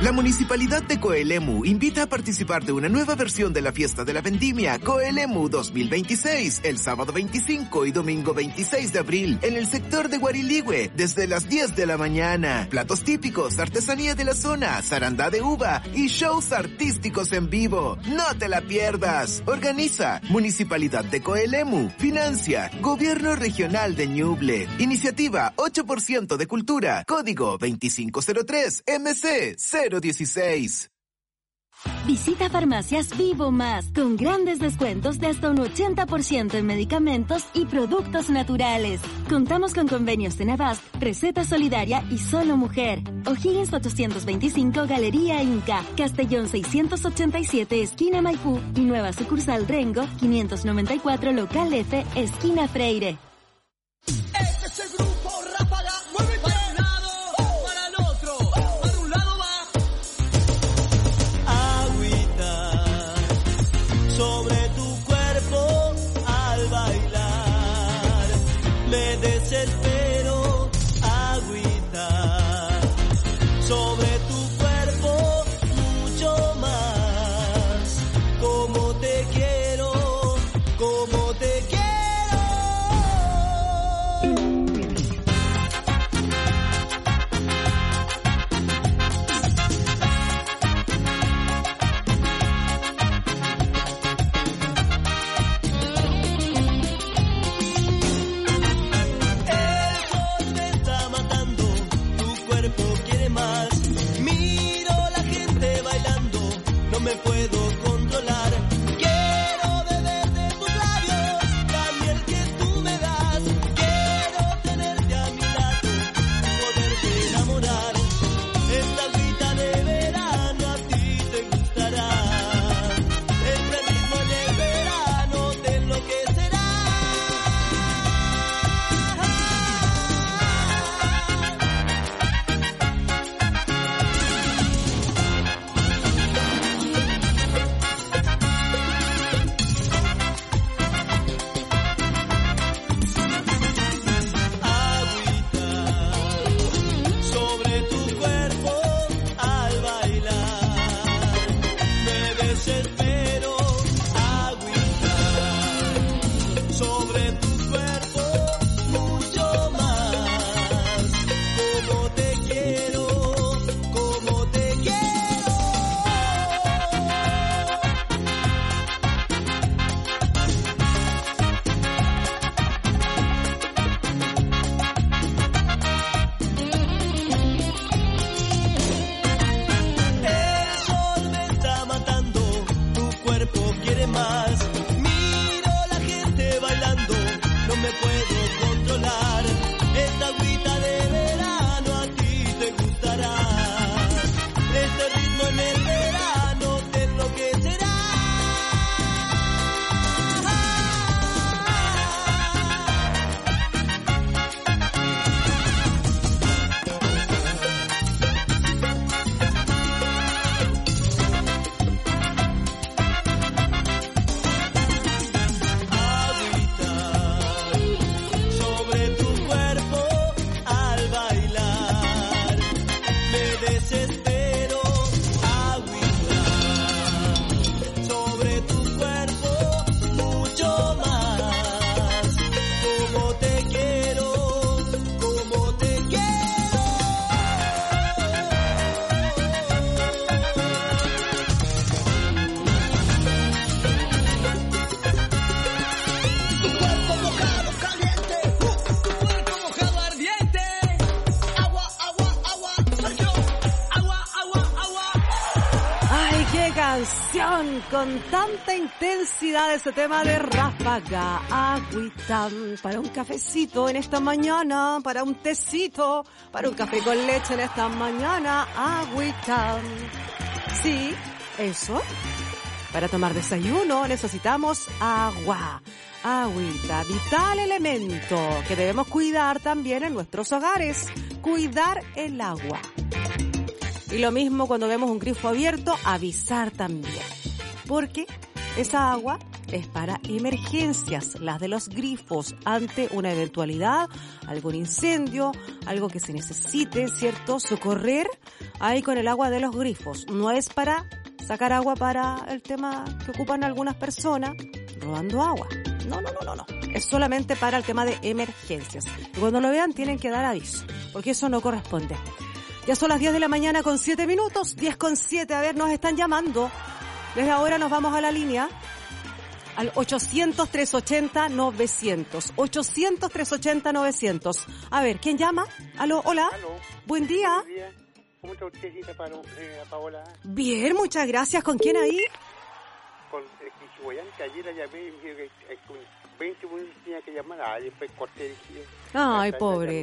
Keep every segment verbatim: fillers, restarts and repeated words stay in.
La Municipalidad de Coelemu invita a participar de una nueva versión de la fiesta de la vendimia Coelemu dos mil veintiséis, el sábado veinticinco y domingo veintiséis de abril, en el sector de Guariligüe, desde las diez de la mañana. Platos típicos, artesanía de la zona, zarandá de uva y shows artísticos en vivo. ¡No te la pierdas! Organiza Municipalidad de Coelemu. Financia Gobierno Regional de Ñuble. Iniciativa ocho por ciento de Cultura. Código veinticinco cero tres M C cero dieciséis. Visita Farmacias Vivo Más, con grandes descuentos de hasta un ochenta por ciento en medicamentos y productos naturales. Contamos con convenios de Navast, Receta Solidaria y Solo Mujer. O'Higgins ochocientos veinticinco, Galería Inca. Castellón seiscientos ochenta y siete, esquina Maipú. Y nueva sucursal Rengo, quinientos noventa y cuatro, local F, esquina Freire. Este es el grupo Ráfaga. Muévete para un lado, oh, para el otro. Oh, para un lado va. Agüita sobre tu cuerpo al bailar. Me desespero. Agüita sobre tu cuerpo mucho más. Como te quiero, como te quiero. Me puedo controlar. Quiero beber de tus labios, la miel que tú me das. Quiero tenerte a mi lado, poderte enamorar. Esta agüita de verano a ti te gustará. Este ritmo de verano te enloquecerá. Con tanta intensidad ese tema de Ráfaga, agüita, para un cafecito en esta mañana, para un tecito, para un café con leche en esta mañana, agüita. Sí, eso. Para tomar desayuno necesitamos agua, agüita, vital elemento que debemos cuidar también en nuestros hogares, cuidar el agua. Y lo mismo cuando vemos un grifo abierto, avisar también. Porque esa agua es para emergencias, las de los grifos, ante una eventualidad, algún incendio, algo que se necesite, ¿cierto? Socorrer ahí con el agua de los grifos. No es para sacar agua para el tema que ocupan algunas personas, robando agua. No, no, no, no, no. Es solamente para el tema de emergencias. Y cuando lo vean tienen que dar aviso, porque eso no corresponde. Ya son las diez de la mañana con siete minutos, diez con siete. A ver, nos están llamando. Desde ahora nos vamos a la línea al ochocientos, trescientos ochenta, novecientos. ochocientos, trescientos ochenta, novecientos. A ver, ¿quién llama? Aló, hola. Aló. Buen día. Buen día. ¿Cómo está usted, cita, eh, Paola? Bien, muchas gracias. ¿Con quién ahí? Con el Quichihuayán, que ayer la llamé y me dijo que eh, con veinte minutos tenía que llamar. Ah, después corté. Dije, Ay, ya,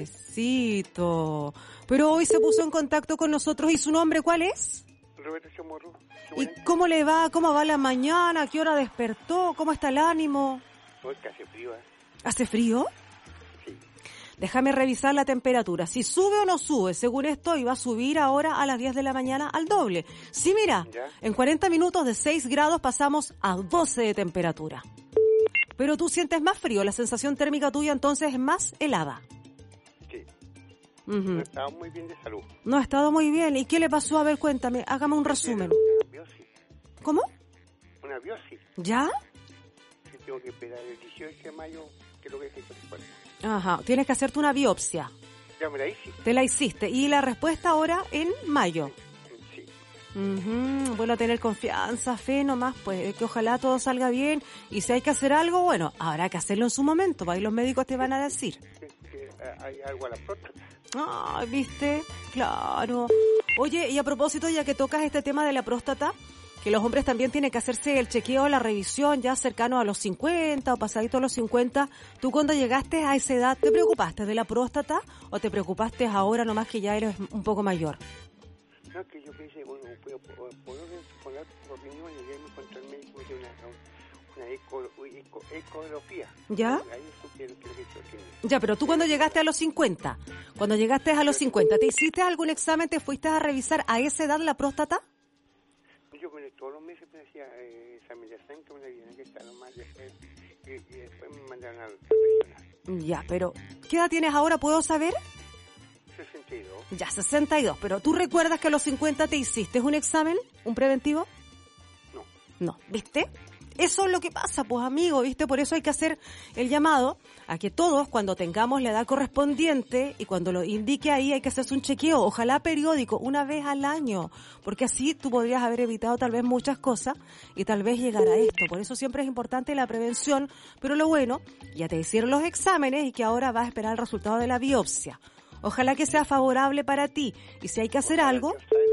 pobrecito. Pero hoy se puso en contacto con nosotros. ¿Y su nombre cuál es? Roberto Chamorro. ¿Y cómo le va? ¿Cómo va la mañana? ¿A qué hora despertó? ¿Cómo está el ánimo? Hoy que hace frío, ¿eh? ¿Hace frío? Sí. Déjame revisar la temperatura. Si sube o no sube. Según esto, iba a subir ahora a las diez de la mañana al doble. Sí, mira, ¿Ya? En cuarenta minutos de seis grados pasamos a doce de temperatura. Pero tú sientes más frío. La sensación térmica tuya entonces es más helada. Sí. Uh-huh. No estaba muy bien de salud. No ha estado muy bien. ¿Y qué le pasó? A ver, cuéntame. Hágame un resumen. Una biosis. ¿Cómo? Una biosis. ¿Ya? Que tengo que esperar el dieciocho de mayo, que es lo que se corresponde. Ajá. Tienes que hacerte una biopsia. Ya me la hice. Te la hiciste. Y la respuesta ahora en mayo. Sí. Uh-huh. Bueno, tener confianza, fe nomás, pues que ojalá todo salga bien. Y si hay que hacer algo, bueno, habrá que hacerlo en su momento. Pues ahí los médicos te van a decir. Que, que hay algo a la próstata. Ah, ¿viste? Claro. Oye, y a propósito, ya que tocas este tema de la próstata, que los hombres también tienen que hacerse el chequeo, la revisión ya cercano a los cincuenta o pasadito a los cincuenta. ¿Tú cuando llegaste a esa edad te preocupaste de la próstata o te preocupaste ahora nomás que ya eres un poco mayor? No, que yo pensé, bueno, puedo, puedo, puedo poner por mi niño y llegué a encontrar el médico de una, una eco, eco, ecografía. ¿Ya? Ahí supe lo que eso tiene. Ya, pero tú cuando llegaste a los cincuenta, cuando llegaste a los cincuenta, ¿te hiciste algún examen, te fuiste a revisar a esa edad la próstata? Yo bueno, todos los meses me hacía eh, examen de sangre, una vida que estaba mal, y después, y, y después me mandaron al profesional. Ya, pero ¿qué edad tienes ahora? ¿Puedo saber? sesenta y dos. Ya, sesenta y dos. Pero ¿tú recuerdas que a los cincuenta te hiciste un examen, un preventivo? No. No, ¿viste? Eso es lo que pasa, pues amigo, ¿viste? Por eso hay que hacer el llamado a que todos, cuando tengamos la edad correspondiente y cuando lo indique ahí, hay que hacerse un chequeo, ojalá periódico, una vez al año, porque así tú podrías haber evitado tal vez muchas cosas y tal vez llegar a esto. Por eso siempre es importante la prevención, pero lo bueno, ya te hicieron los exámenes y que ahora vas a esperar el resultado de la biopsia. Ojalá que sea favorable para ti y si hay que hacer algo,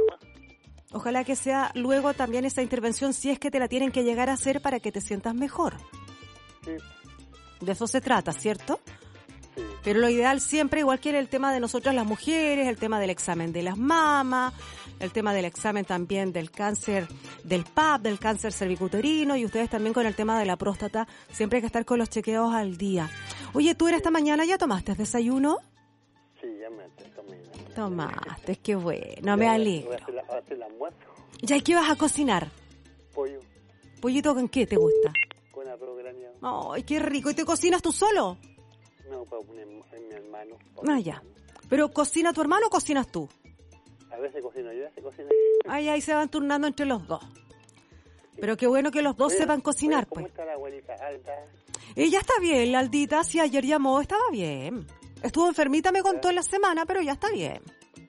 ojalá que sea luego también esa intervención si es que te la tienen que llegar a hacer para que te sientas mejor. Sí. De eso se trata, ¿cierto? Sí. Pero lo ideal siempre, igual que era el tema de nosotras las mujeres, el tema del examen de las mamas, el tema del examen también del cáncer del P A P, del cáncer cervicuterino y ustedes también con el tema de la próstata, siempre hay que estar con los chequeos al día. Oye, ¿tú en esta mañana ya tomaste desayuno? Sí, ya me tomé. Tomaste, qué bueno, me alegro. Voy a hacer el almuerzo. ¿Ya qué vas a cocinar? Pollo ¿Pollito con qué te gusta? con arroz graneado. Ay, qué rico. ¿Y te cocinas tú solo? No, para poner en mi hermano. Ah, ya. ¿Pero cocina tu hermano o cocinas tú? A veces cocino yo, a veces cocino. Ay, ahí se van turnando entre los dos. Pero qué bueno que los dos Oye, sepan cocinar, oye, ¿cómo pues. está la abuelita Alda? Ella está bien, la Aldita, sí, ayer llamó, estaba bien. Estuvo enfermita, me contó en la semana, pero ya está bien.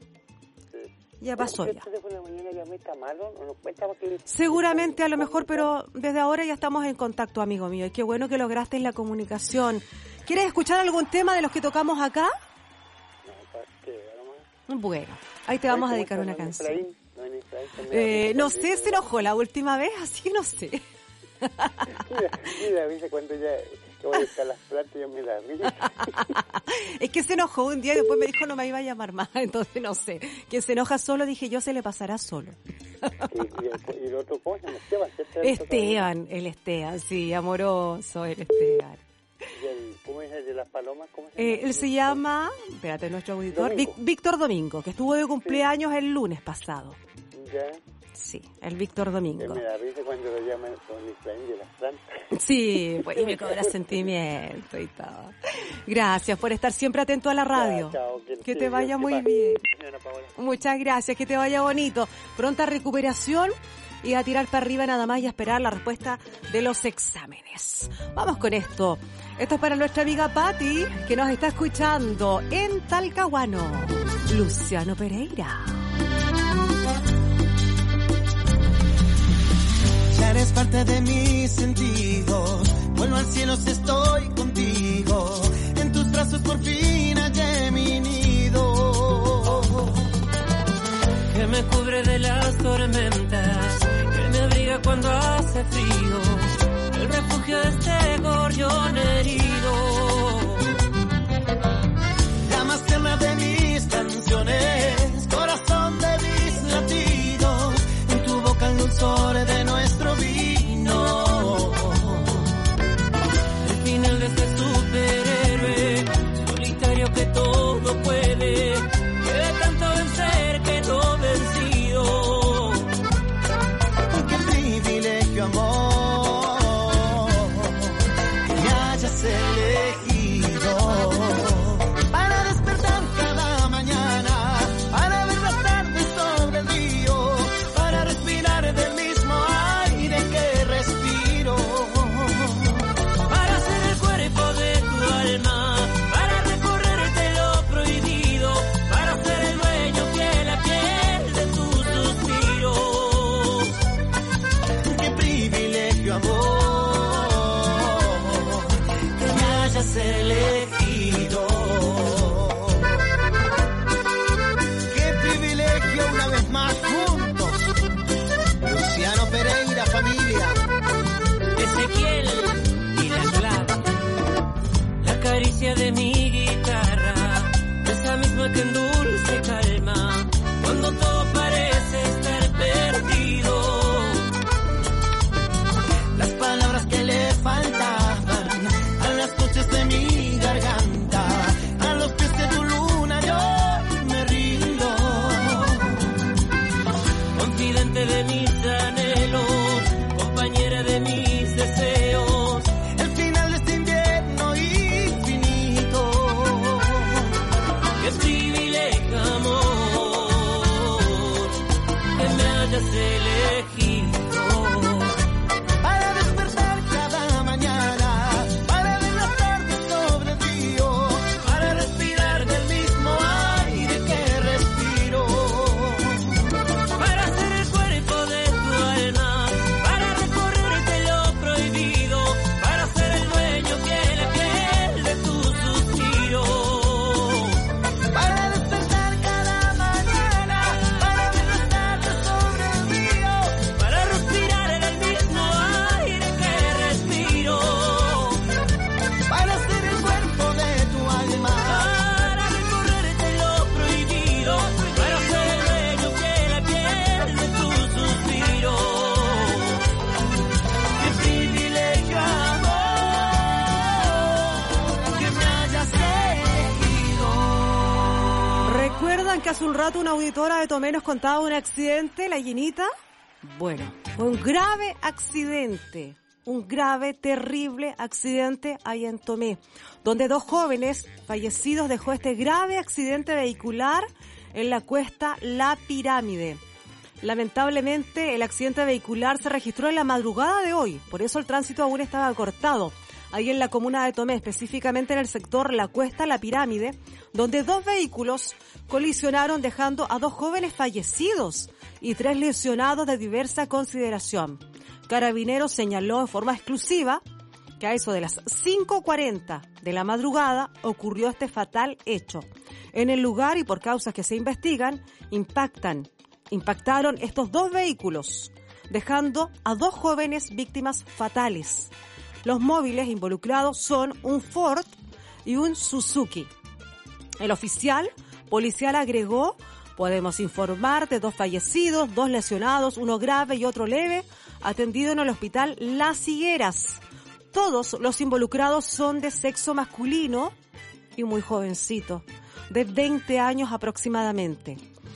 Sí. Ya pasó ya. ¿Este teléfono de la mañana llamé, está malo? ¿No nos cuenta? Porque... Seguramente, a lo mejor, pero desde ahora ya estamos en contacto, amigo mío. Y qué bueno que lograste la comunicación. ¿Quieres escuchar algún tema de los que tocamos acá? No, ¿para qué? Nomás. Bueno, ahí te vamos a Oye, dedicar ¿cómo una está canción. Efraín? No, en Efraín también Eh, la- no sé, se enojó la última vez, así que no sé. Mira, mira, dice cuando ya que voy a buscar las plantas, yo me la río. Es que se enojó un día y después me dijo no me iba a llamar más, entonces no sé. Quien se enoja solo, dije yo, se le pasará solo. Y, y, y el otro, ¿cómo se llama? Esteban, ¿cierto? Esteban, el Esteban, sí, amoroso, el Esteban. Y el, ¿cómo es el de las palomas? ¿Cómo se Eh, llama? él se llama, espérate, nuestro auditor, Domingo. Vic- Víctor Domingo, que estuvo de cumpleaños el lunes pasado. Ya. Sí, el Víctor Que Domingo. me da risa cuando lo llaman con Efraín de las Plantas. Sí, pues, y me cobra sentimiento y todo. Gracias por estar siempre atento a la radio. Chao, chao, que Que esté te vaya bien, muy que pase. bien. Señora Paola. Muchas gracias, que te vaya bonito. Pronta recuperación y a tirar para arriba nada más y a esperar la respuesta de los exámenes. Vamos con esto. Esto es para nuestra amiga Patti, que nos está escuchando en Talcahuano. Luciano Pereira. Ya eres parte de mis sentidos. Vuelvo al cielo si estoy contigo. En tus brazos por fin hallé mi nido. Que me cubre de las tormentas, que me abriga cuando hace frío. El refugio de este gorrión herido. La más tierna de mis canciones, corazón de mis latidos. En tu boca el dulzor de nuestro vino. El final de este superhéroe, solitario que todo puede. Que de tanto vencer quedó vencido. Qué privilegio, amor, que me hayas elegido. Para despertar cada mañana, para ver las tardes sobre el río, para respirar del mismo aire que respiro, para ser el cuerpo de tu alma, para recorrerte lo prohibido, para ser el dueño fiel a piel de tus suspiros. Qué privilegio, amor, que me hayas elegido. Qué privilegio una vez más juntos. Luciano Pereira, familia. Ezequiel y la clave. La caricia de mi guitarra, esa misma que endulce calma cuando todo parece estar perdido. Las palabras que le faltaban a las noches de mi garganta, a los pies de tu luna yo me rindo. Confidente de mis anhelos, compañera de mis deseos, el final de este invierno infinito. Qué privilegio, amor, que me hayas elegido. Para despertar cada mañana, para ver las tardes sobre el río, para respirar del mismo aire que respiro, para ser el cuerpo de tu alma, para recorrerte lo prohibido, para ser el dueño fiel a piel de tus suspiros, para despertar cada mañana, para ver las tardes sobre el río, para respirar en el mismo aire que respiro, para ser el cuerpo de tu alma, para recorrerte lo prohibido, para ser el dueño fiel a piel de tus suspiros. Qué privilegio, amor, que me hayas elegido. ¿Recuerdan que hace un rato una auditora de Tomé nos contaba un accidente, la llenita? Bueno, fue un grave accidente, un grave, terrible accidente ahí en Tomé, donde dos jóvenes fallecidos dejó este grave accidente vehicular en la cuesta La Pirámide. Lamentablemente, el accidente vehicular se registró en la madrugada de hoy, por eso el tránsito aún estaba cortado, ahí en la comuna de Tomé, específicamente en el sector La Cuesta, La Pirámide, donde dos vehículos colisionaron dejando a dos jóvenes fallecidos y tres lesionados de diversa consideración. Carabineros señaló en forma exclusiva que a eso de las cinco cuarenta de la madrugada ocurrió este fatal hecho. En el lugar y por causas que se investigan, impactan, impactaron estos dos vehículos, dejando a dos jóvenes víctimas fatales. Los móviles involucrados son un Ford y un Suzuki. El oficial policial agregó: podemos informar de dos fallecidos, dos lesionados, uno grave y otro leve, atendido en el hospital Las Higueras. Todos los involucrados son de sexo masculino y muy jovencitos, de veinte años aproximadamente.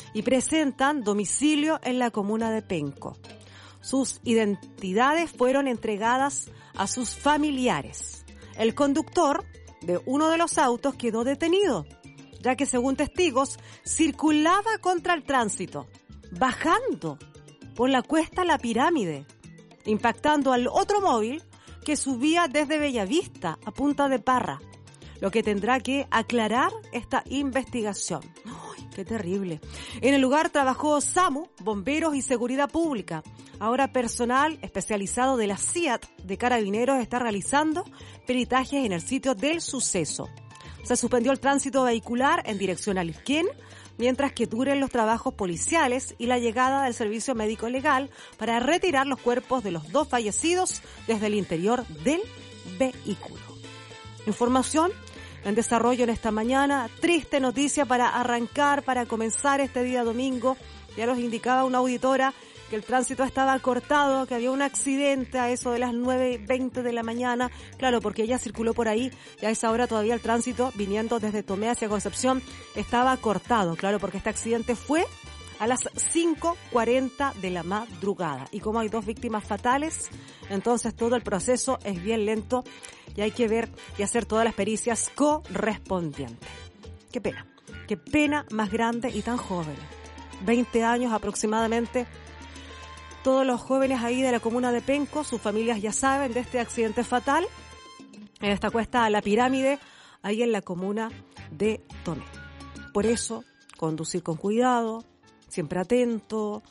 y presentan domicilio en la comuna de Penco. Sus identidades fueron entregadas a sus familiares. El conductor de uno de los autos quedó detenido, ya que según testigos circulaba contra el tránsito, bajando por la cuesta La Pirámide, impactando al otro móvil que subía desde Bellavista a Punta de Parra, lo que tendrá que aclarar esta investigación. ¡Ay, qué terrible! En el lugar trabajó SAMU, bomberos y seguridad pública. Ahora personal especializado de la C I A T de Carabineros está realizando peritajes en el sitio del suceso. Se suspendió el tránsito vehicular en dirección al Isquén, mientras que duren los trabajos policiales y la llegada del servicio médico legal para retirar los cuerpos de los dos fallecidos desde el interior del vehículo. Información en desarrollo en esta mañana. Triste noticia para arrancar, para comenzar este día domingo. Ya nos indicaba una auditora que el tránsito estaba cortado, que había un accidente a eso de las nueve y veinte de la mañana. Claro, porque ella circuló por ahí y a esa hora todavía el tránsito viniendo desde Tomé hacia Concepción estaba cortado. Claro, porque este accidente fue a las cinco cuarenta de la madrugada. Y como hay dos víctimas fatales, entonces todo el proceso es bien lento y hay que ver y hacer todas las pericias correspondientes. Qué pena, qué pena más grande y tan joven. veinte años aproximadamente. Todos los jóvenes ahí de la comuna de Penco, sus familias ya saben de este accidente fatal en esta cuesta a La Pirámide, ahí en la comuna de Tomé. Por eso, conducir con cuidado, siempre atento,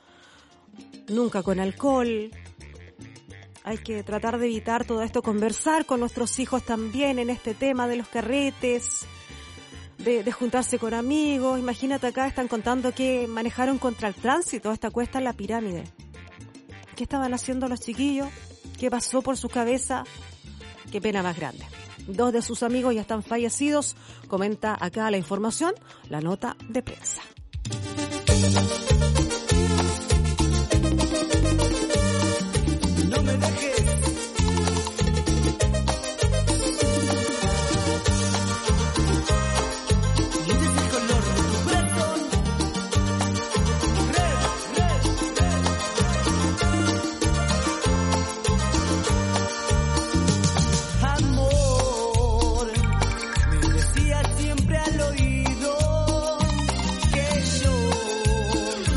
nunca con alcohol. Hay que tratar de evitar todo esto, conversar con nuestros hijos también en este tema de los carretes, de, de juntarse con amigos. Imagínate, acá están contando que manejaron contra el tránsito esta cuesta en La Pirámide. ¿Qué estaban haciendo los chiquillos? ¿Qué pasó por su cabeza? Qué pena más grande. Dos de sus amigos ya están fallecidos. Comenta acá la información, la nota de prensa. No me dejes. Y ese es el color de tu corazón. Red, red, red. Amor, me decías siempre al oído que yo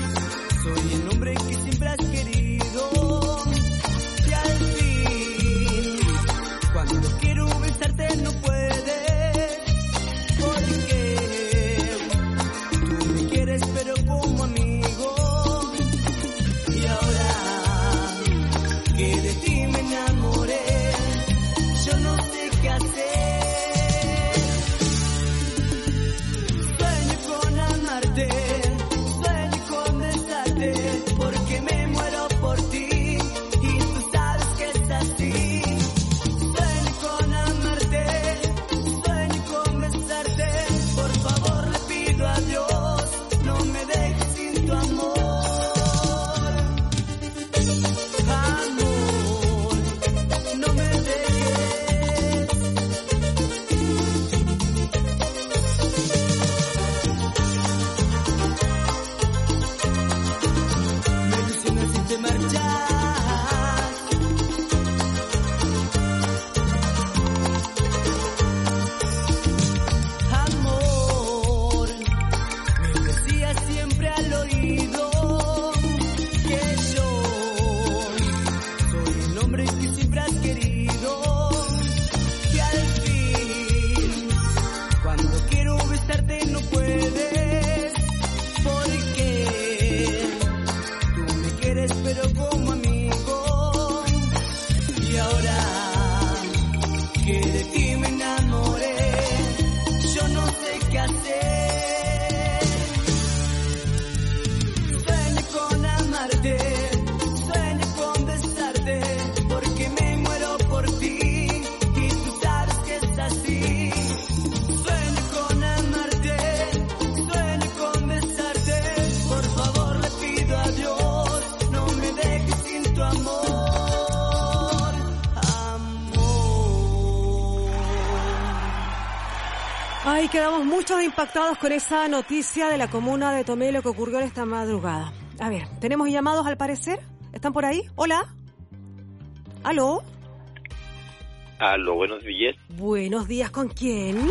Ay, quedamos muchos impactados con esa noticia de la comuna de Tomé, lo que ocurrió en esta madrugada. A ver, ¿tenemos llamados al parecer? ¿Están por ahí? Hola. ¿Aló? Aló, buenos días. Buenos días, ¿con quién?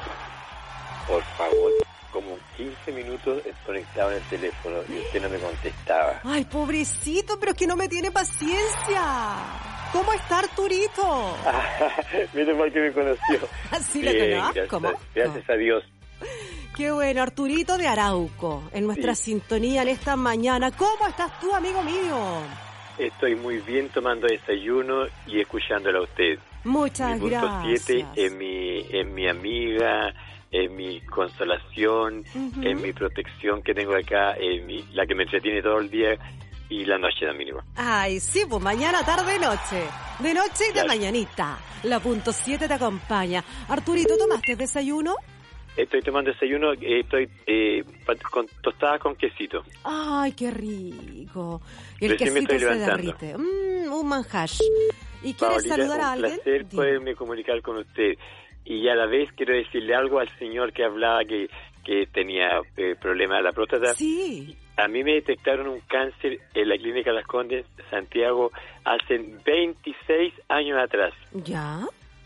Por favor, como quince minutos conectado en el teléfono y usted no me contestaba. Ay, pobrecito, pero es que no me tiene paciencia. ¿Cómo está Arturito? Menos mal que me conoció. ¿Así Bien, le conozco? gracias, ¿Cómo? gracias a Dios. Qué bueno, Arturito de Arauco, en nuestra Sí. sintonía en esta mañana. ¿Cómo estás tú, amigo mío? Estoy muy bien tomando desayuno y escuchándola a usted. Muchas mi punto gracias. siete es mi, es mi amiga, es mi consolación, Ujú. es mi protección que tengo acá, es mi, la que me entretiene todo el día y la noche también igual. Ay, sí, pues mañana, tarde, noche. De noche y de Claro. mañanita. La punto siete te acompaña. Arturito, ¿tomaste desayuno? Estoy tomando desayuno, eh, estoy eh, pa- con tostadas con quesito. Ay, qué rico. Y el Recién me quesito estoy se levantando. derrite. Mm, un manjash. ¿Y quieres Paulita, saludar a un alguien? placer Dime. poderme comunicar con usted. Y a la vez quiero decirle algo al señor que hablaba que, que tenía eh, problemas de la próstata. Sí. A mí me detectaron un cáncer en la clínica Las Condes, Santiago, hace veintiséis años atrás. ¿Ya?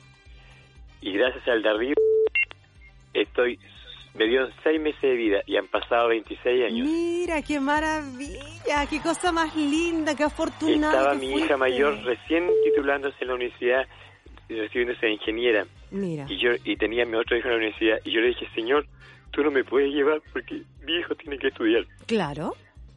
Y gracias al de arriba, estoy, me dio seis meses de vida y han pasado veintiséis años. Mira, qué maravilla, qué cosa más linda, qué afortunada. Estaba que mi fuiste. hija mayor recién titulándose en la universidad, recibiéndose de ingeniera. Mira. Y yo y tenía a mi otro hijo en la universidad y yo le dije, señor, tú no me puedes llevar porque mi hijo tiene que estudiar. Claro.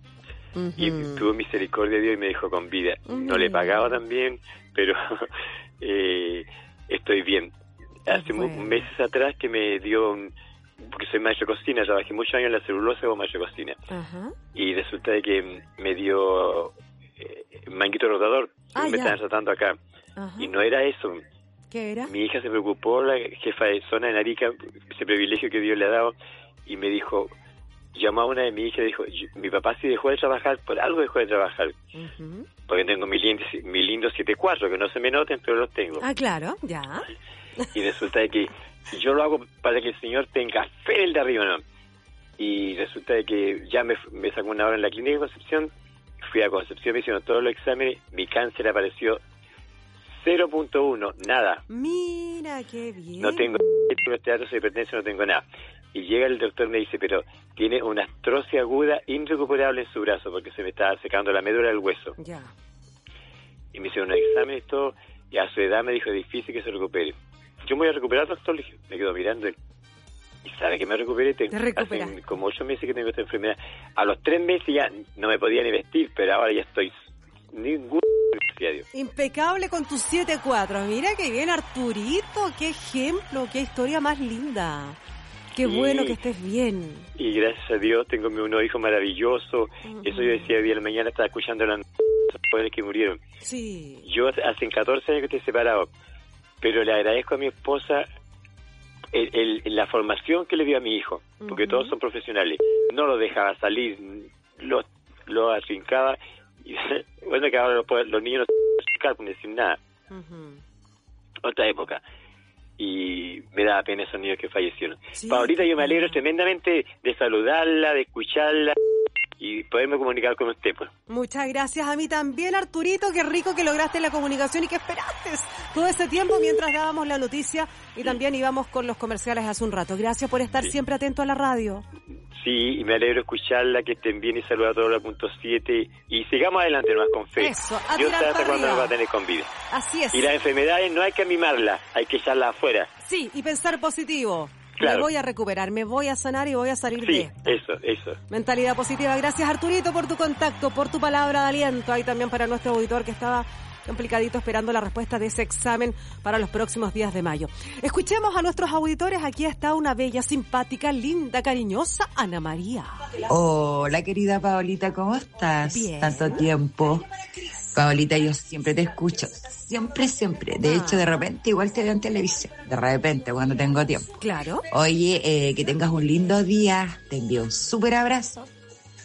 Y Ujú. tuvo misericordia de Dios y me dejó con vida. No le Mira. pagaba tan bien, pero eh, estoy bien. Hace mu- Bueno. meses atrás que me dio un... Porque soy maestro de cocina, trabajé muchos años en la celulosa como maestro de cocina. Ajá. Y resulta de que me dio eh, manguito rotador. Ah, me ya. estaban tratando acá. Ajá. Y no era eso. ¿Qué era? Mi hija se preocupó, la jefa de zona de Arica, ese privilegio que Dios le ha dado, y me dijo, llamó a una de mis hijas y dijo, "Yo- mi papá sí dejó de trabajar, por algo dejó de trabajar, Ujú. porque tengo mi lindo, mi lindo siete cuatro, que no se me noten, pero los tengo. Ah, claro, ya. Y resulta de que yo lo hago para que el Señor tenga fe en el de arriba, ¿no? Y resulta de que ya me, me sacó una hora en la clínica de Concepción, fui a Concepción, me hicieron todos los exámenes, mi cáncer apareció cero punto uno, nada. Mira, qué bien. No tengo teatros de hipertensión, no tengo nada. Y llega el doctor y me dice, pero tiene una artrosis aguda irrecuperable en su brazo porque se me estaba secando la médula del hueso. Ya. Y me hicieron un examen y todo, y a su edad me dijo, es difícil que se recupere. Yo me voy a recuperar, doctor, le dije. Me quedo mirando él. Y sabe que me recuperé. Te, Te recuperas. hace como ocho meses que tengo esta enfermedad. A los tres meses ya no me podía ni vestir, pero ahora ya estoy ningún... Gracias a Dios. Impecable con tu siete cuatro. Mira qué bien, Arturito. Qué ejemplo, qué historia más linda. Qué Sí. bueno que estés bien. Y gracias a Dios tengo mi uno hijo maravilloso. Ujú. Eso yo decía hoy día en la mañana, estaba escuchando a los jóvenes que murieron. Sí. Yo hace hace catorce años que estoy separado, pero le agradezco a mi esposa el, el- la formación que le dio a mi hijo, porque Ujú. todos son profesionales. No lo dejaba salir, lo, lo afincaba. Y, bueno, que ahora los, los niños no se afincan por decir nada. Ujú. Otra época. Y me da pena esos niños que fallecieron. Sí, Paulita, yo me alegro claro. tremendamente de saludarla, de escucharla y poderme comunicar con usted, pues. Muchas gracias a mí también, Arturito. Qué rico que lograste la comunicación y que esperaste todo ese tiempo mientras dábamos la noticia y también íbamos con los comerciales hace un rato. Gracias por estar Sí. siempre atento a la radio. Sí, y me alegro escucharla, que estén bien y saludar a todos los punto siete y sigamos adelante más con fe. Eso, a Dios tirar sabe hasta para cuándo nos va arriba. a tener con vida. Así es. Y las enfermedades no hay que mimarlas, hay que echarlas afuera. Sí, y pensar positivo. Claro. Me voy a recuperar, me voy a sanar y voy a salir de Sí, esta. eso, eso. Mentalidad positiva. Gracias, Arturito, por tu contacto, por tu palabra de aliento. Ahí también para nuestro auditor que estaba complicadito esperando la respuesta de ese examen para los próximos días de mayo. Escuchemos a nuestros auditores. Aquí está una bella, simpática, linda, cariñosa Ana María. Hola, querida Paolita, ¿cómo estás? Bien. Tanto tiempo. Paolita, yo siempre te escucho. Siempre, siempre. De hecho, de repente igual te veo en televisión. De repente, cuando tengo tiempo. Claro. Oye, eh, que tengas un lindo día. Te envío un súper abrazo.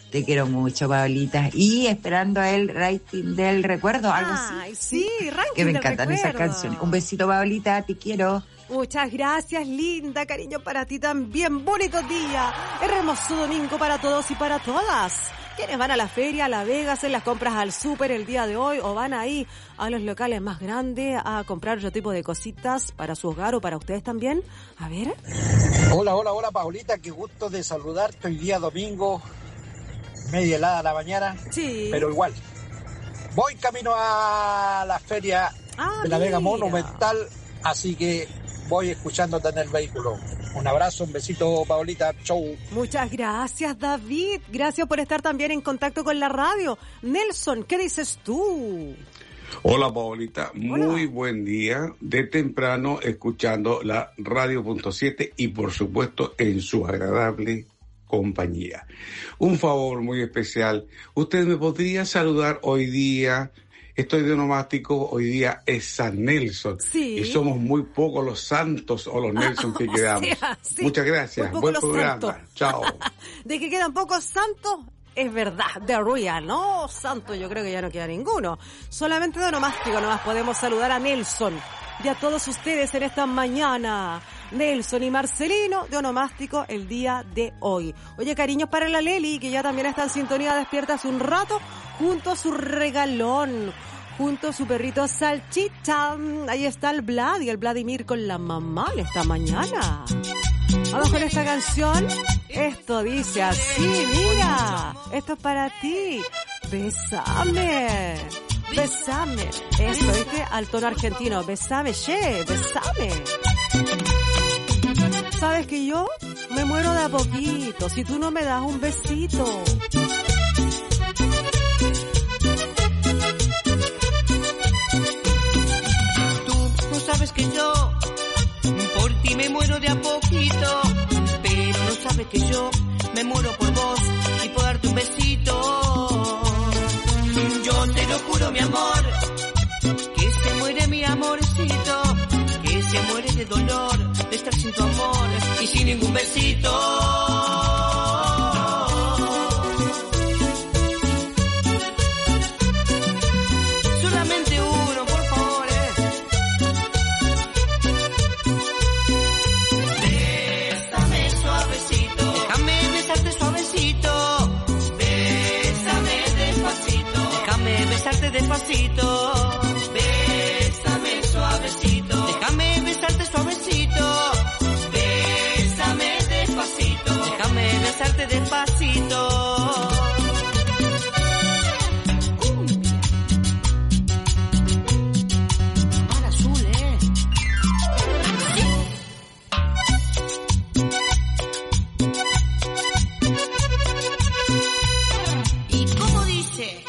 Te quiero mucho, Paolita. Y esperando el rating del recuerdo, algo Ay, así. sí, ranking Que me del encantan esas recuerdo. canciones. Un besito, Paolita, te quiero. Muchas gracias, linda, cariño para ti también. Bonito día, hermoso domingo para todos y para todas. ¿Quiénes van a la feria, a La Vega, hacer las compras al súper el día de hoy o van ahí a los locales más grandes a comprar otro tipo de cositas para su hogar o para ustedes también? A ver. Hola, hola, hola, Paulita, qué gusto de saludarte hoy día domingo, media helada la mañana, Sí. pero igual. Voy camino a la feria Ah, de La Vega mira. Monumental, así que voy escuchándote en el vehículo. Un abrazo, un besito, Paulita, chau. Muchas gracias, David. Gracias por estar también en contacto con la radio. Nelson, ¿qué dices tú? Hola, Paolita, muy Hola. buen día, de temprano escuchando la Radio Punto siete y por supuesto en su agradable compañía. Un favor muy especial, ¿usted me podría saludar hoy día? Estoy de onomástico, hoy día es San Nelson. Sí. Y somos muy pocos los santos o los Nelson que quedamos. sea, sí, Muchas gracias, muy pocos buen los programa. santos. Chao. De que quedan pocos santos, es verdad, de real, ¿no? Santo, yo creo que ya no queda ninguno. Solamente de onomástico nomás podemos saludar a Nelson y a todos ustedes en esta mañana. Nelson y Marcelino de onomástico el día de hoy. Oye, cariños para la Leli, que ya también está en sintonía despierta hace un rato, junto a su regalón, junto a su perrito Salchicha. Ahí está el Vlad y el Vladimir con la mamá en esta mañana. Vamos con esta canción. Esto dice así, mira. Esto es para ti. Bésame. Bésame. Esto, ¿viste? Al tono argentino. Bésame, che. Bésame. Sabes que yo me muero de a poquito si tú no me das un besito. Tú no sabes que yo por ti me muero de a poquito, pero no sabes que yo me muero por vos y por darte un besito. Yo te lo juro, mi amor, que se muere mi amorcito, que se muere de dolor de estar sin tu amor y sin ningún besito. Solamente uno, por favor, eh. Bésame suavecito, déjame besarte suavecito. Bésame despacito, déjame besarte despacito. Bésame suavecito, déjame besarte suavecito. Bésame despacito, déjame besarte despacito. Mar azul, eh. ¿Y cómo dice?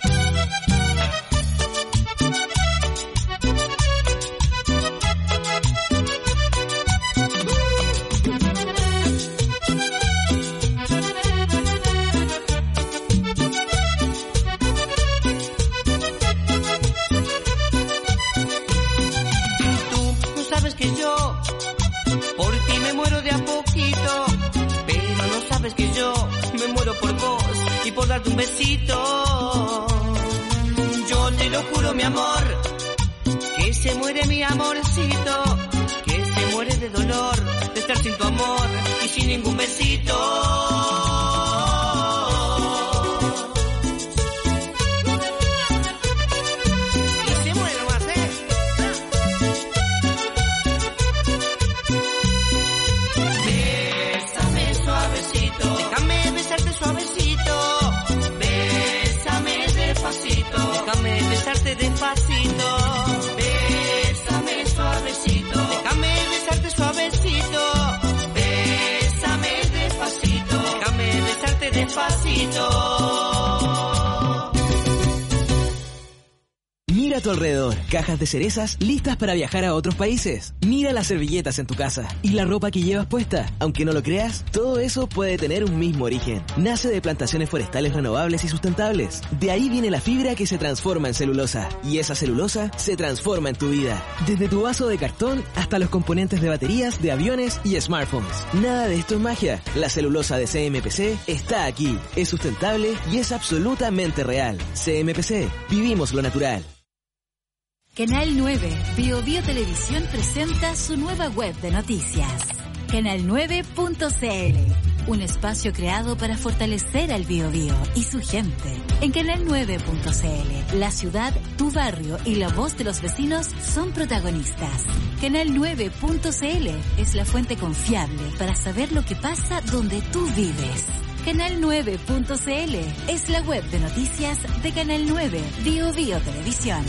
Tú no sabes que yo por ti me muero de a poquito, pero no sabes que yo me muero por vos y por darte un besito. Yo te lo juro, mi amor, que se muere mi amorcito, que se muere de dolor de estar sin tu amor y sin ningún besito. Y se muere más, ¿eh? Bésame suavecito, déjame besarte suavecito. Bésame despacito, déjame besarte despacito. Bésame suavecito, déjame besarte suavecito. Bésame despacito, déjame besarte a tu alrededor. Cajas de cerezas listas para viajar a otros países. Mira las servilletas en tu casa y la ropa que llevas puesta. Aunque no lo creas, todo eso puede tener un mismo origen. Nace de plantaciones forestales renovables y sustentables. De ahí viene la fibra que se transforma en celulosa. Y esa celulosa se transforma en tu vida. Desde tu vaso de cartón hasta los componentes de baterías, de aviones y smartphones. Nada de esto es magia. La celulosa de C M P C está aquí. Es sustentable y es absolutamente real. C M P C. Vivimos lo natural. Canal nueve, Bio Bio Televisión presenta su nueva web de noticias. canal nueve punto c l. Un espacio creado para fortalecer al Bio Bio y su gente. En canal nueve punto c l, la ciudad, tu barrio y la voz de los vecinos son protagonistas. canal nueve punto c l es la fuente confiable para saber lo que pasa donde tú vives. canal nueve punto c l es la web de noticias de Canal nueve, Bio Bio Televisión.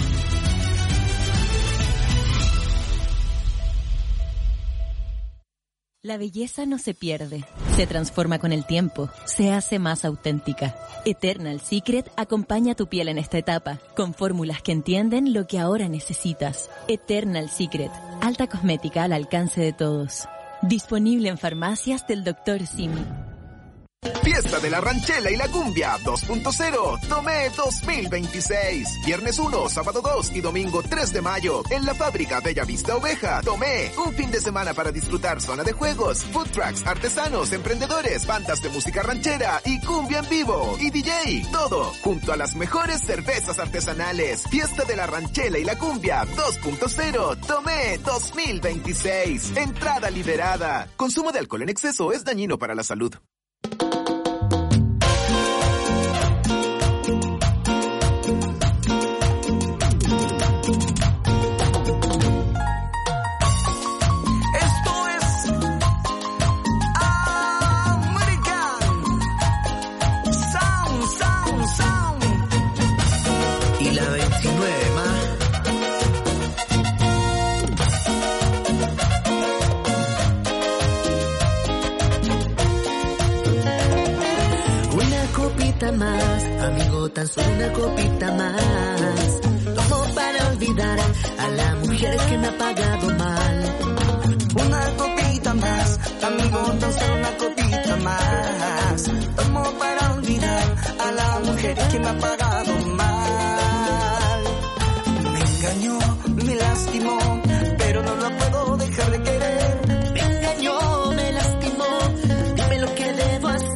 La belleza no se pierde, se transforma con el tiempo, se hace más auténtica. Eternal Secret acompaña tu piel en esta etapa, con fórmulas que entienden lo que ahora necesitas. Eternal Secret, alta cosmética al alcance de todos. Disponible en farmacias del doctor Simi. Fiesta de la Ranchela y la Cumbia dos punto cero, Tomé dos mil veintiséis. Viernes uno, sábado dos y domingo tres de mayo. En la fábrica Bella Vista Oveja, Tomé. Un fin de semana para disfrutar zona de juegos, food trucks, artesanos, emprendedores, bandas de música ranchera y cumbia en vivo. Y D J. Todo junto a las mejores cervezas artesanales. Fiesta de la Ranchela y la Cumbia dos punto cero, Tomé dos mil veintiséis. Entrada liberada. Consumo de alcohol en exceso es dañino para la salud. Más, amigo, tan solo una copita más. Tomo para olvidar a la mujer que me ha pagado mal. Una copita más, amigo, tan solo una copita más. Tomo para olvidar a la mujer que me ha pagado mal. Me engañó, me lastimó, pero no la puedo dejar de querer. Me engañó, me lastimó, dime lo que debo hacer.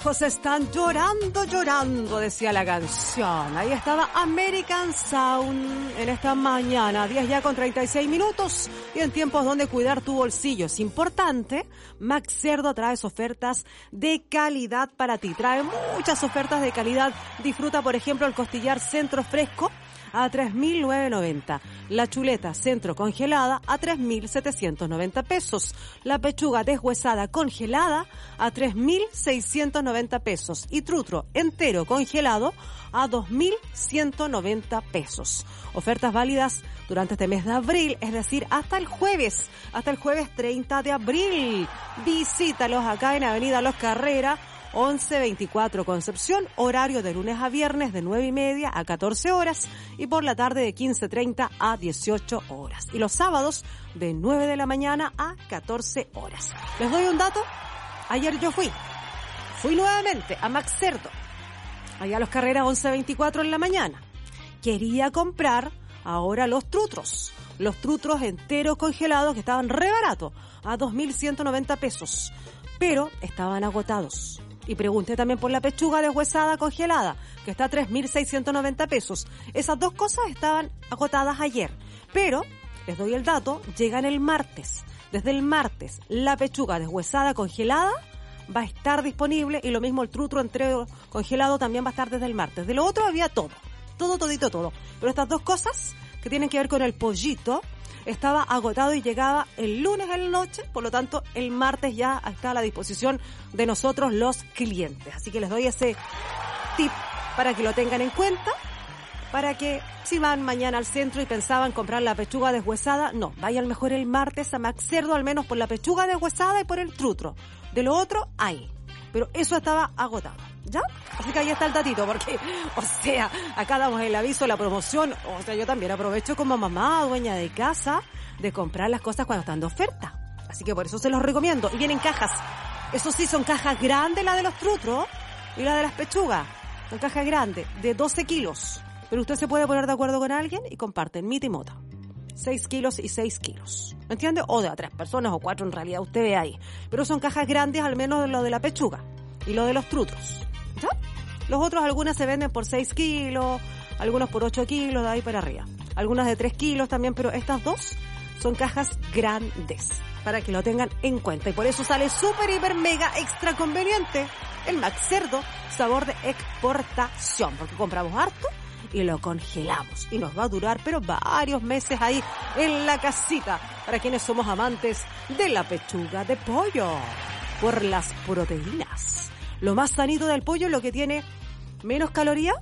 ojos están llorando, llorando, decía la canción. Ahí estaba American Sound en esta mañana, diez ya con treinta y seis minutos, y en tiempos donde cuidar tu bolsillo es importante, Max Cerdo trae ofertas de calidad para ti. Trae muchas ofertas de calidad. Disfruta, por ejemplo, el costillar centro fresco a tres mil novecientos noventa. La chuleta centro congelada a tres mil setecientos noventa pesos. La pechuga deshuesada congelada a tres mil seiscientos noventa pesos. Y trutro entero congelado a dos mil ciento noventa pesos. Ofertas válidas durante este mes de abril, es decir, hasta el jueves, hasta el jueves treinta de abril. Visítalos acá en Avenida Los Carrera, once veinticuatro Concepción, horario de lunes a viernes de nueve y media a catorce horas y por la tarde de quince treinta a dieciocho horas. Y los sábados de nueve de la mañana a catorce horas. Les doy un dato. Ayer yo fui, fui nuevamente a Max Cerdo, allá a Los Carreras once veinticuatro en la mañana. Quería comprar ahora los trutros, los trutros enteros congelados que estaban re baratos, a dos mil ciento noventa pesos, pero estaban agotados. Y pregunté también por la pechuga deshuesada congelada, que está a tres mil seiscientos noventa pesos. Esas dos cosas estaban agotadas ayer. Pero, les doy el dato, llegan el martes. Desde el martes, la pechuga deshuesada congelada va a estar disponible y lo mismo el trutro entero congelado también va a estar desde el martes. De lo otro había todo, todo, todito, todo. Pero estas dos cosas que tienen que ver con el pollito, estaba agotado y llegaba el lunes en la noche, por lo tanto el martes ya está a la disposición de nosotros los clientes. Así que les doy ese tip para que lo tengan en cuenta, para que si van mañana al centro y pensaban comprar la pechuga deshuesada, no, vayan mejor el martes a Max Cerdo, al menos por la pechuga deshuesada y por el trutro. De lo otro, hay, pero eso estaba agotado, ¿ya? Así que ahí está el datito, porque, o sea, acá damos el aviso, la promoción, o sea, yo también aprovecho como mamá, dueña de casa, de comprar las cosas cuando están de oferta. Así que por eso se los recomiendo. Y vienen cajas, eso sí, son cajas grandes, la de los trutros y la de las pechugas. Son cajas grandes, de doce kilos. Pero usted se puede poner de acuerdo con alguien y comparten mita y mota. seis kilos y seis kilos. ¿Me entiende? O de a tres personas o cuatro en realidad, usted ve ahí. Pero son cajas grandes, al menos lo de la pechuga y lo de los trutros. ¿Ya? Los otros, algunas se venden por seis kilos, algunos por ocho kilos, de ahí para arriba. Algunas de tres kilos también, pero estas dos son cajas grandes, para que lo tengan en cuenta. Y por eso sale súper, hiper, mega, extra conveniente el Max Cerdo, sabor de exportación, porque compramos harto y lo congelamos. Y nos va a durar, pero varios meses ahí en la casita, para quienes somos amantes de la pechuga de pollo, por las proteínas. Lo más sanito del pollo es lo que tiene menos calorías.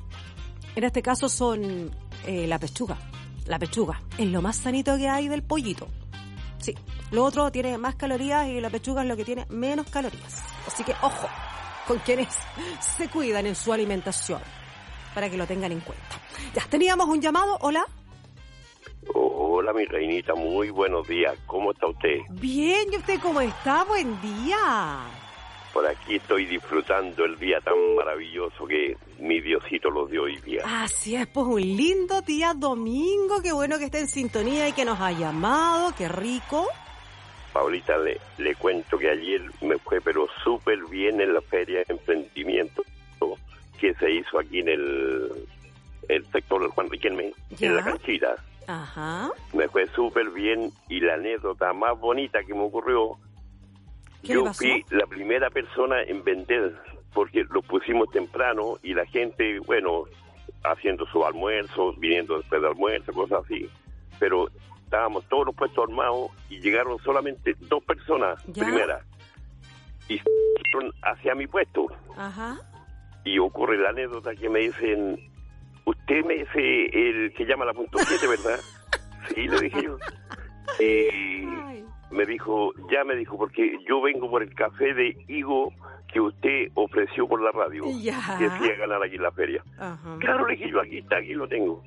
En este caso son eh, la pechuga. La pechuga es lo más sanito que hay del pollito. Sí, lo otro tiene más calorías y la pechuga es lo que tiene menos calorías. Así que ojo con quienes se cuidan en su alimentación, para que lo tengan en cuenta. Ya, teníamos un llamado. Hola. Hola, mi reinita, muy buenos días. ¿Cómo está usted? Bien, ¿y usted cómo está? Buen día. Por aquí estoy disfrutando el día tan maravilloso que mi Diosito los dio hoy día. Así es, pues un lindo día domingo. Qué bueno que esté en sintonía y que nos ha llamado. Qué rico. Paulita, le, le cuento que ayer me fue pero súper bien en la feria de emprendimiento que se hizo aquí en el, el sector del Juan Riquelme, en la canchita. Ajá. Me fue súper bien y la anécdota más bonita que me ocurrió, yo fui la primera persona en vender, porque lo pusimos temprano y la gente, bueno, haciendo sus almuerzos, viniendo después del almuerzo, cosas así, pero estábamos todos los puestos armados y llegaron solamente dos personas, ¿ya? Primera, y fueron hacia mi puesto. Ajá. Y ocurre la anécdota que me dicen, usted me dice el que llama a la punto siete, ¿verdad? Sí, le dije yo. Y me dijo, ya me dijo, porque yo vengo por el café de higo que usted ofreció por la radio, ya, que decía ganar aquí en la feria. Ajá. Claro, le dije yo, aquí está, aquí lo tengo.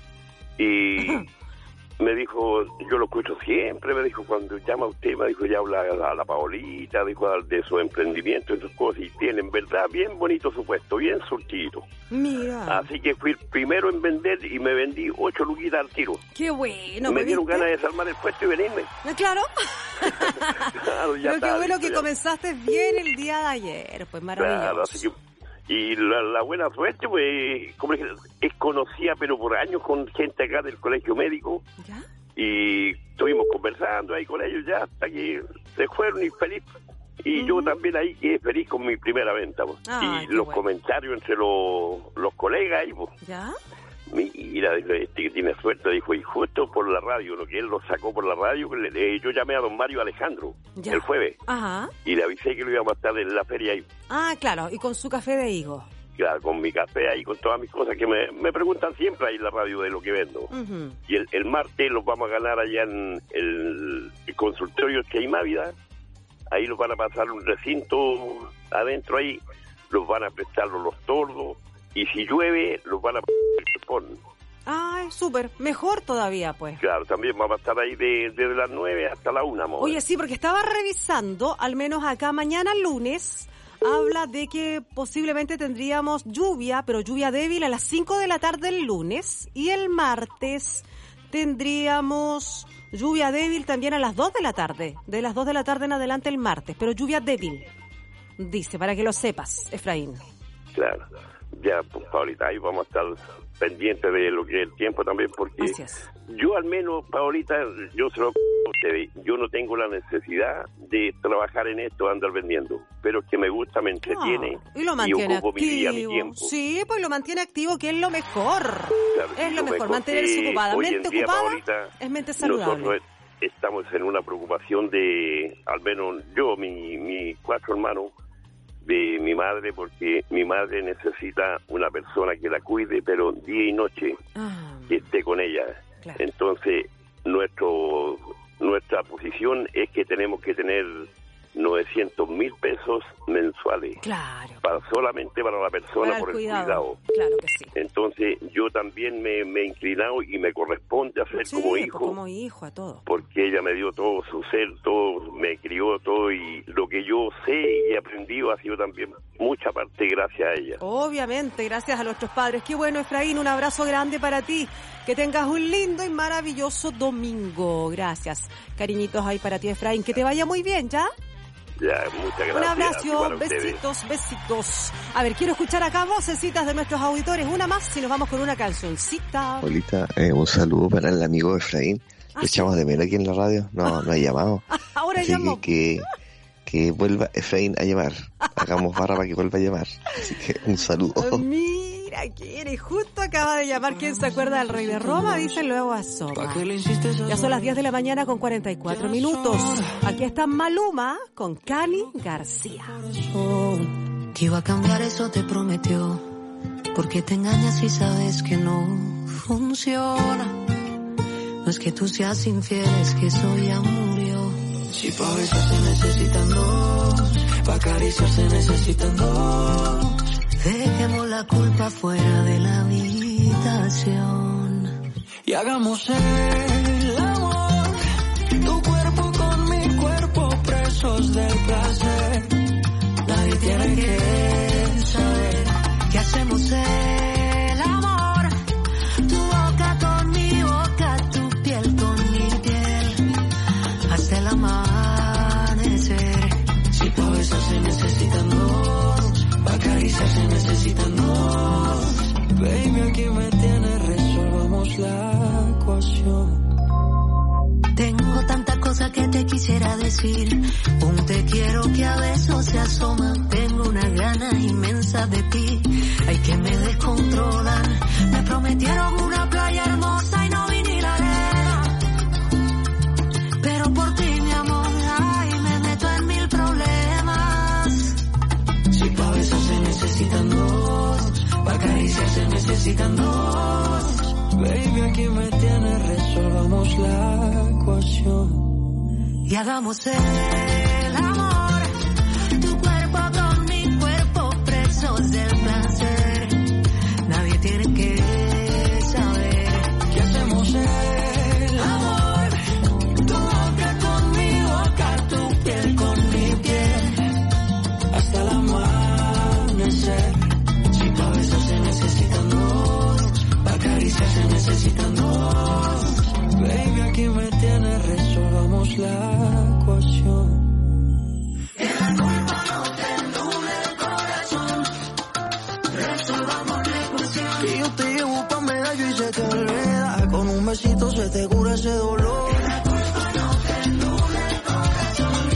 Y me dijo, yo lo escucho siempre, me dijo, cuando llama usted, me dijo, ya habla a la Paolita, dijo de su emprendimiento y sus cosas, y tienen, verdad, bien bonito su puesto, bien surtido. Mira. Así que fui el primero en vender y me vendí ocho luquitas al tiro. Qué bueno. Me dieron ganas de desarmar el puesto y venirme. Claro. Claro, ya Pero qué está, bueno listo, que ya. comenzaste bien el día de ayer, pues maravilloso. Claro, así que, y la, la buena suerte, pues, como es, es conocida, pero por años, con gente acá del colegio médico. ¿Ya? Y estuvimos conversando ahí con ellos ya hasta que se fueron y feliz. Y uh-huh. yo también ahí quedé feliz con mi primera venta. Pues. Ah, y los bueno. comentarios entre los, los colegas ahí, pues. ¿Ya? Mira, este que tiene suerte, dijo, y justo por la radio, lo que él lo sacó por la radio, le, le, yo llamé a don Mario Alejandro ¿Ya? el jueves. Ajá. Y le avisé que lo íbamos a estar en la feria ahí. Ah, claro, y con su café de higo. Claro, con mi café ahí, con todas mis cosas que me, me preguntan siempre ahí en la radio de lo que vendo. Uh-huh. Y el, el martes los vamos a ganar allá en el, el consultorio Cheimávida. Ahí los van a pasar un recinto adentro ahí, los van a prestar los tordos, y si llueve, los van a prestar el chupón. Ah, súper, mejor todavía, pues. Claro, también vamos a estar ahí de, desde las nueve hasta la una, amor. Oye, sí, porque estaba revisando, al menos acá mañana lunes, habla de que posiblemente tendríamos lluvia, pero lluvia débil a las cinco de la tarde el lunes, y el martes tendríamos lluvia débil también a las dos de la tarde, de las dos de la tarde en adelante el martes, pero lluvia débil, dice, para que lo sepas, Efraín. Claro, ya, pues, Paulita, ahí vamos a estar pendientes de lo que es el tiempo también, porque Gracias. yo al menos, Paulita, yo se lo digo a ustedes, yo no tengo la necesidad de trabajar en esto, andar vendiendo, pero que me gusta, me entretiene y lo mantiene ocupo activo. mi día, mi tiempo. Sí, pues lo mantiene activo, que es lo mejor. Claro, es lo lo mejor, mejor mantenerse que ocupada. hoy en Mente día, ocupada Paulita, es mente saludable. Nosotros estamos en una preocupación de, al menos yo, mi, mi cuatro hermanos, de mi madre, porque mi madre necesita una persona que la cuide, pero día y noche, ah, que esté con ella. Claro. Entonces, nuestro nuestra posición es que tenemos que tener novecientos mil pesos mensuales. Claro. Para, solamente para la persona, Para el por el cuidado. cuidado. Claro que sí. Entonces, yo también me, me he inclinado y me corresponde hacer Sí, como pues hijo. como hijo a todo. Porque ella me dio todo su ser, todo, me crió todo, y lo que yo sé y he aprendido ha sido también mucha parte gracias a ella. Obviamente, gracias a nuestros padres. Qué bueno, Efraín, un abrazo grande para ti. Que tengas un lindo y maravilloso domingo. Gracias. Cariñitos ahí para ti, Efraín. Que te vaya muy bien, ¿ya? Ya, muchas gracias. Un abrazo, para ustedes. besitos, besitos. A ver, quiero escuchar acá vocecitas de nuestros auditores. Una más y nos vamos con una cancioncita. Paulita, eh, un saludo para el amigo Efraín. Lo ¿Ah, echamos de menos aquí en la radio. No, no ha llamado. Ahora Así llamo. que, que, que vuelva Efraín a llamar. Hagamos barra para que vuelva a llamar. Así que un saludo. Mira, quién es, justo acaba de llamar. ¿Quién se acuerda del rey de Roma? Dice luego asoma. Ya son las diez de la mañana con cuarenta y cuatro minutos. Aquí está Maluma con Cani García. Que iba a cambiar, eso te prometió. Porque te engañas y sabes que no funciona. No es que tú seas infiel, es que eso ya murió. Si pa' besar se necesitan dos, pa' acariciar se necesitan dos. Dejemos la culpa fuera de la habitación y hagamos el amor, tu cuerpo con mi cuerpo, presos del placer. Nadie tiene que saber que hacemos el amor, tu boca con mi boca, tu piel con mi piel, hasta el amanecer. Si pa' besar se necesitan dos, pa' acariciar se necesitan dos. Baby, aquí me tienes, resolvamos la ecuación. Tengo tanta cosa que te quisiera decir, un te quiero que a besos se asoma. Tengo una gana inmensa de ti, ay que me descontrolan. Me prometieron una playa hermosa y no vi ni la arena. Pero por ti, mi amor, ay, me meto en mil problemas. Si pa' besar se necesitan dos, pa' acariciar se necesitan dos. Baby, aquí me tienes, resolvamos la ecuación y hagamos el amor, tu cuerpo con mi cuerpo, presos del placer. Nadie tiene que saber que hacemos el amor, tu boca con mi boca, tu piel con mi piel, hasta el amanecer. Si pa' besar se necesitan dos, pa' acariciar se necesitan dos. Baby, aquí me tienes, resolvamos la ecuación. ese dolor. La culpa no te nubla el corazón.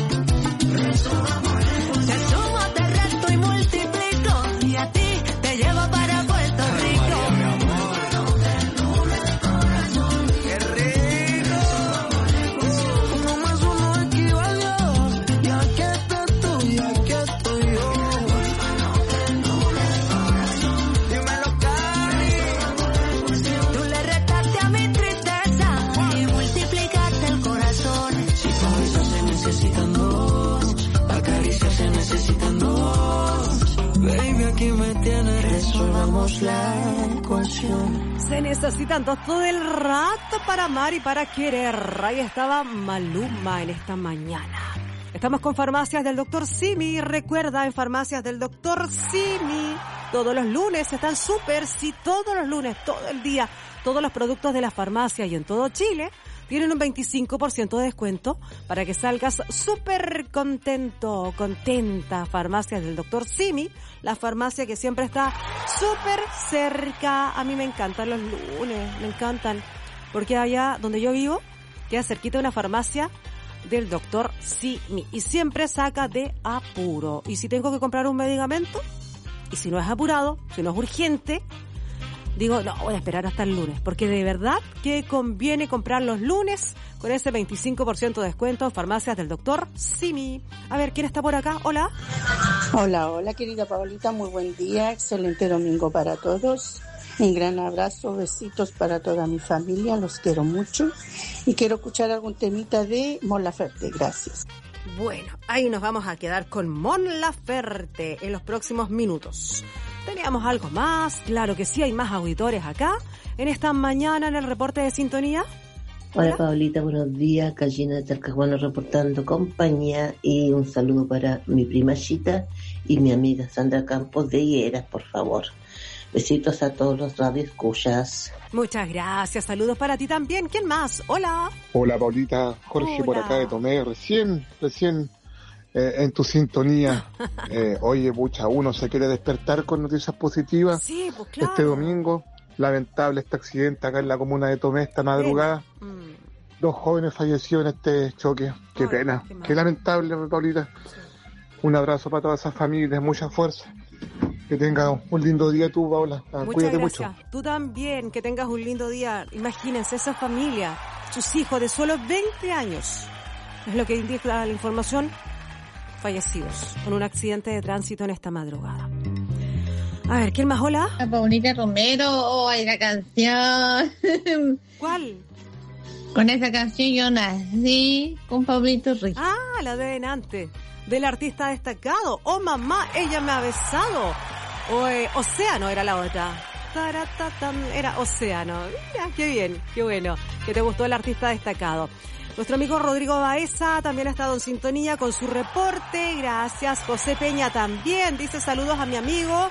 Te sumo, te resto y multiplico, y a ti te llevo para Puerto Rico. Mi amor, no te nubla el corazón. Qué rico. Uno más uno equivale a dos, y aquí estás tú y aquí estoy yo. No te nubla el corazón. Dímelo, Cari. Tú le restaste a mi tristeza y multiplicaste el corazón. Si pa' besos se necesitan dos, pa' caricias se necesitan dos. Baby, aquí me tienes, resolvamos la ecuación. Se necesitan dos todo el rato para amar y para querer. Ahí estaba Maluma en esta mañana. Estamos con Farmacias del doctor Simi. Recuerda, en Farmacias del doctor Simi, todos los lunes están súper, sí, todos los lunes, todo el día, todos los productos de la farmacia y en todo Chile tienen un veinticinco por ciento de descuento para que salgas súper contento, contenta. Farmacias del doctor Simi, la farmacia que siempre está súper cerca. A mí me encantan los lunes, me encantan, porque allá donde yo vivo queda cerquita una farmacia del doctor Simi y siempre saca de apuro. Y si tengo que comprar un medicamento, y si no es apurado, si no es urgente, digo, no, voy a esperar hasta el lunes, porque de verdad que conviene comprar los lunes con ese veinticinco por ciento de descuento en Farmacias del doctor Simi. A ver, ¿quién está por acá? Hola. Hola, hola querida Paolita, muy buen día, excelente domingo para todos. Un gran abrazo, besitos para toda mi familia, los quiero mucho. Y quiero escuchar algún temita de Mon Laferte, gracias. Bueno, ahí nos vamos a quedar con Mon Laferte en los próximos minutos. ¿Teníamos algo más? Claro que sí, hay más auditores acá en esta mañana en el reporte de sintonía. Hola, Hola Paolita, buenos días, Gallina de Talcahuano reportando compañía y un saludo para mi prima Chita y mi amiga Sandra Campos de Higueras, por favor. Besitos a todos los radioescuchas. Muchas gracias, saludos para ti también. ¿Quién más? Hola. Hola Paulita, Jorge Hola. Por acá de Tomé, recién, recién eh, en tu sintonía. eh, oye, pucha, uno se quiere despertar con noticias positivas. Sí, pues claro. Este domingo, lamentable este accidente acá en la comuna de Tomé esta madrugada. Mm. Dos jóvenes fallecieron en este choque. Qué Ay, pena, qué, qué lamentable, Paulita. Sí. Un abrazo para todas esas familias, mucha fuerza. Que tengas un lindo día tú, Paola. Muchas Cuídate gracias. Mucho. Tú también, que tengas un lindo día. Imagínense, esa familia, sus hijos de solo veinte años, es lo que indica la información, fallecidos con un accidente de tránsito en esta madrugada. A ver, ¿quién más? Hola. La Paulita Romero, oh, hay la canción. ¿Cuál? Con esa canción yo nací con Pablito Ruiz. Ah, la de Denante, del artista destacado. Oh, mamá, ella me ha besado. O, eh, Océano era la otra. Era Océano. Mira, qué bien, qué bueno que te gustó el artista destacado. Nuestro amigo Rodrigo Baeza también ha estado en sintonía con su reporte. Gracias. José Peña también dice saludos a mi amigo.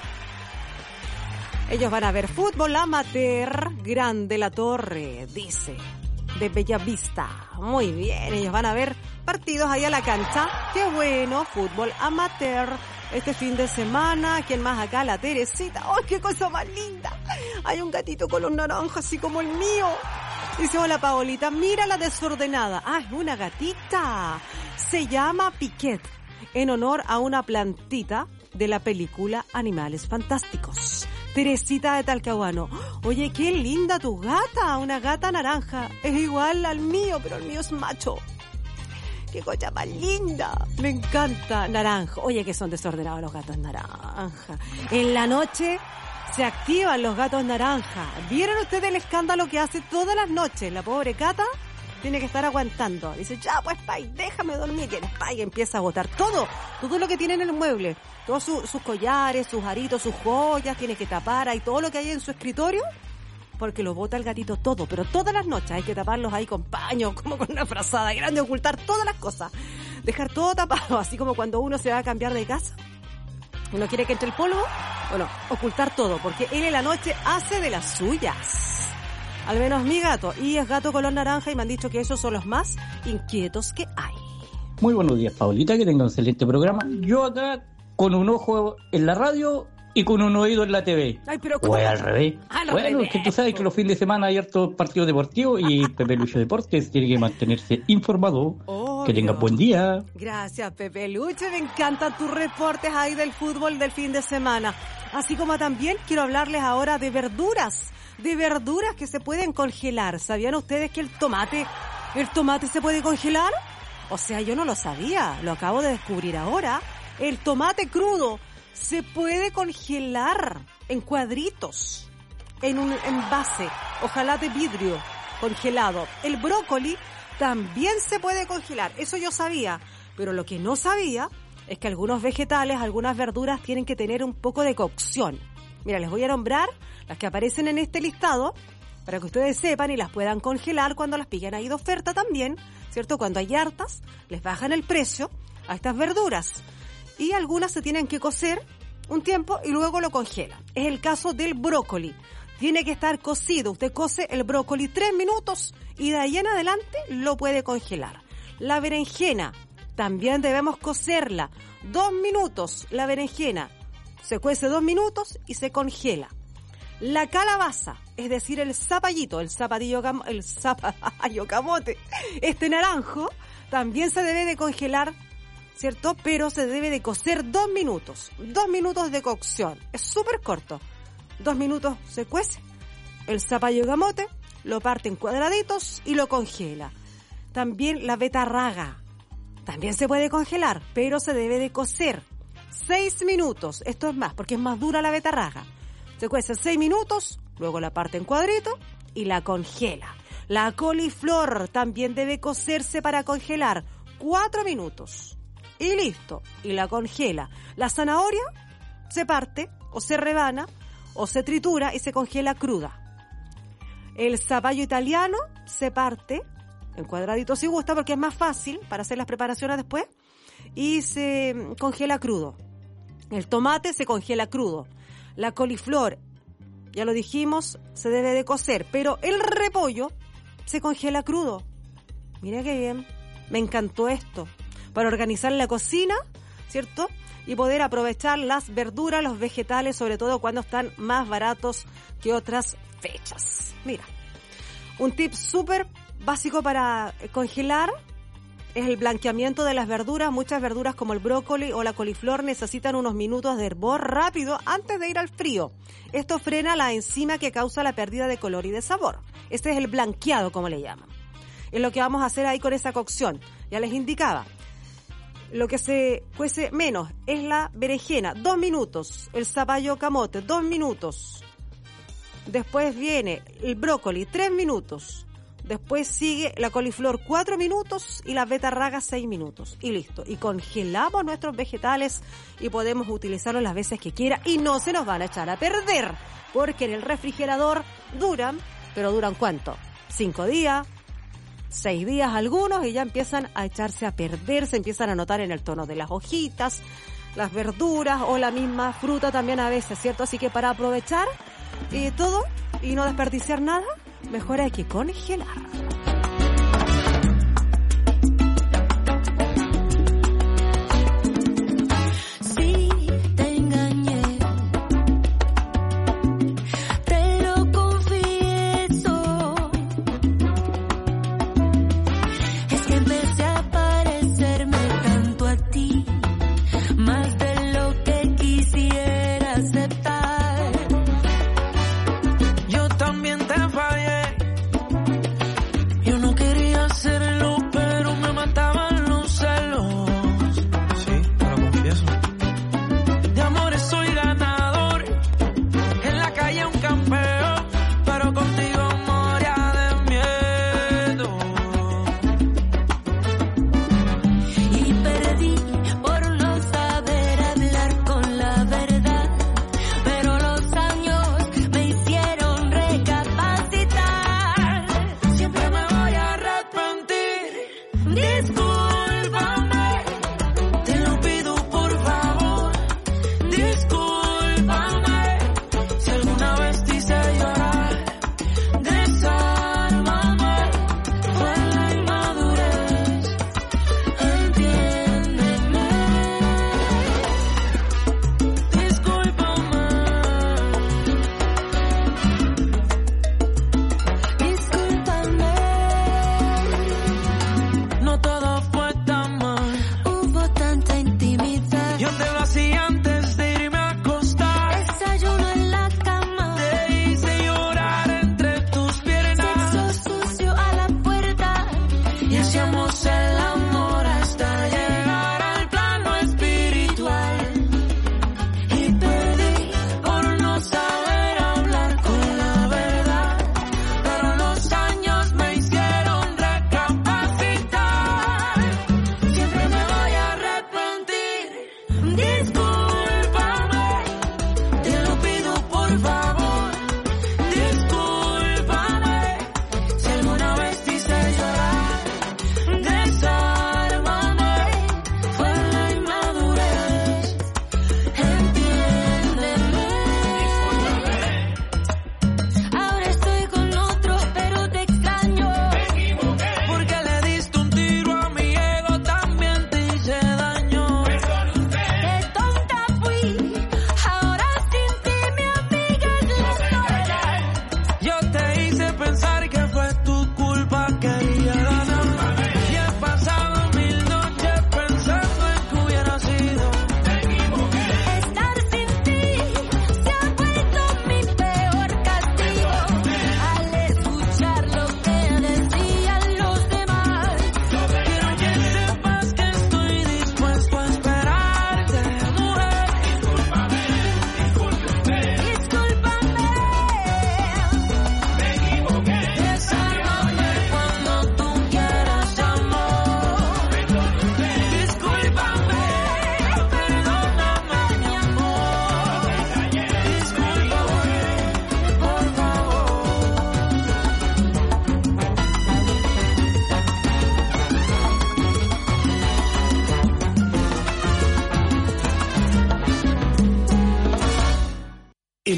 Ellos van a ver fútbol amateur. Grande La Torre, dice, de Bellavista. Muy bien, ellos van a ver partidos ahí a la cancha. Qué bueno, fútbol amateur. Este fin de semana, ¿quién más acá? La Teresita. ¡Oh, qué cosa más linda! Hay un gatito color naranja, así como el mío. Dice, hola Paolita, mira la desordenada. Ah, es una gatita. Se llama Piquet, en honor a una plantita de la película Animales Fantásticos. Teresita de Talcahuano. Oye, qué linda tu gata, una gata naranja. Es igual al mío, pero el mío es macho. Qué cosa más linda. Me encanta. Naranja. Oye, que son desordenados los gatos naranja. En la noche se activan los gatos naranja. ¿Vieron ustedes el escándalo que hace todas las noches? La pobre Cata tiene que estar aguantando. Dice, ya pues, Pai, déjame dormir. Y el Pai empieza a botar todo, todo lo que tiene en el mueble. Todos su, sus collares, sus aritos, sus joyas, tiene que tapar ahí todo lo que hay en su escritorio, porque lo bota el gatito todo, pero todas las noches hay que taparlos ahí con paño, como con una frazada grande, ocultar todas las cosas, dejar todo tapado, así como cuando uno se va a cambiar de casa, uno quiere que entre el polvo, bueno, ocultar todo, porque él en la noche hace de las suyas. Al menos mi gato, y es gato color naranja, y me han dicho que esos son los más inquietos que hay. Muy buenos días, Paulita, que tenga un excelente programa. Yo acá, con un ojo en la radio y con un oído en la T V. Ay, pero o ¿cómo? es al revés. Al bueno, revés. es que tú sabes que los fines de semana hay hartos partidos deportivos y Pepe Lucho Deportes tiene que mantenerse informado. Obvio. Que tengas buen día. Gracias, Pepe Lucho. Me encantan tus reportes ahí del fútbol del fin de semana. Así como también quiero hablarles ahora de verduras. De verduras que se pueden congelar. ¿Sabían ustedes que el tomate, el tomate se puede congelar? O sea, yo no lo sabía. Lo acabo de descubrir ahora. El tomate crudo se puede congelar en cuadritos, en un envase, ojalá de vidrio congelado. El brócoli también se puede congelar, eso yo sabía, pero lo que no sabía es que algunos vegetales, algunas verduras tienen que tener un poco de cocción. Mira, les voy a nombrar las que aparecen en este listado para que ustedes sepan y las puedan congelar cuando las pillan ahí de oferta también, ¿cierto? Cuando hay hartas, les bajan el precio a estas verduras. Y algunas se tienen que cocer un tiempo y luego lo congelan. Es el caso del brócoli. Tiene que estar cocido. Usted cose el brócoli tres minutos y de ahí en adelante lo puede congelar. La berenjena, también debemos cocerla. Dos minutos la berenjena. Se cuece dos minutos y se congela. La calabaza, es decir, el zapallito, el zapatillo, cam- el zapallo camote, este naranjo, también se debe de congelar, ¿cierto? Pero se debe de cocer dos minutos. Dos minutos de cocción. Es súper corto. Dos minutos se cuece. El zapallo camote lo parte en cuadraditos y lo congela. También la betarraga. También se puede congelar, pero se debe de cocer. Seis minutos. Esto es más, porque es más dura la betarraga. Se cuece seis minutos, luego la parte en cuadrito y la congela. La coliflor también debe cocerse para congelar. Cuatro minutos. Y listo. Y la congela. La zanahoria se parte o se rebana o se tritura y se congela cruda. El zapallo italiano se parte en cuadraditos si gusta porque es más fácil para hacer las preparaciones después y se congela crudo. El tomate se congela crudo. La coliflor, ya lo dijimos, se debe de cocer, pero el repollo se congela crudo. Mira qué bien, me encantó esto. Para organizar la cocina, ¿cierto? Y poder aprovechar las verduras, los vegetales, sobre todo cuando están más baratos que otras fechas. Mira, un tip súper básico para congelar es el blanqueamiento de las verduras. Muchas verduras como el brócoli o la coliflor necesitan unos minutos de hervor rápido antes de ir al frío. Esto frena la enzima que causa la pérdida de color y de sabor. Este es el blanqueado, como le llaman. Es lo que vamos a hacer ahí con esa cocción. Ya les indicaba. Lo que se cuece menos es la berenjena, dos minutos. El zapallo camote, dos minutos. Después viene el brócoli, tres minutos. Después sigue la coliflor, cuatro minutos, y la betarraga, seis minutos. Y listo. Y congelamos nuestros vegetales y podemos utilizarlos las veces que quiera y no se nos van a echar a perder. Porque en el refrigerador duran, pero ¿duran cuánto? Cinco días, seis días algunos y ya empiezan a echarse a perder, se empiezan a notar en el tono de las hojitas, las verduras o la misma fruta también a veces, ¿cierto? Así que para aprovechar eh, todo y no desperdiciar nada, mejor hay que congelar. Sí, te engañé, te lo confieso. Es que empecé a parecerme tanto a ti, más de lo que quisiera aceptar. Yo también te fallé. Yo no quería hacerlo, pero me mataban los celos. Sí, te lo confieso. De amores soy ganador. En la calle un campeón, pero contigo moría de miedo. Y perdí por no saber hablar con la verdad, pero los años me hicieron recapacitar. Siempre me voy a arrepentir. Discúlpame, Te lo pido por favor. Discúlpame. Si alguna vez te hice llorar, desármame. Fue la inmadurez. Entiéndeme. Discúlpame.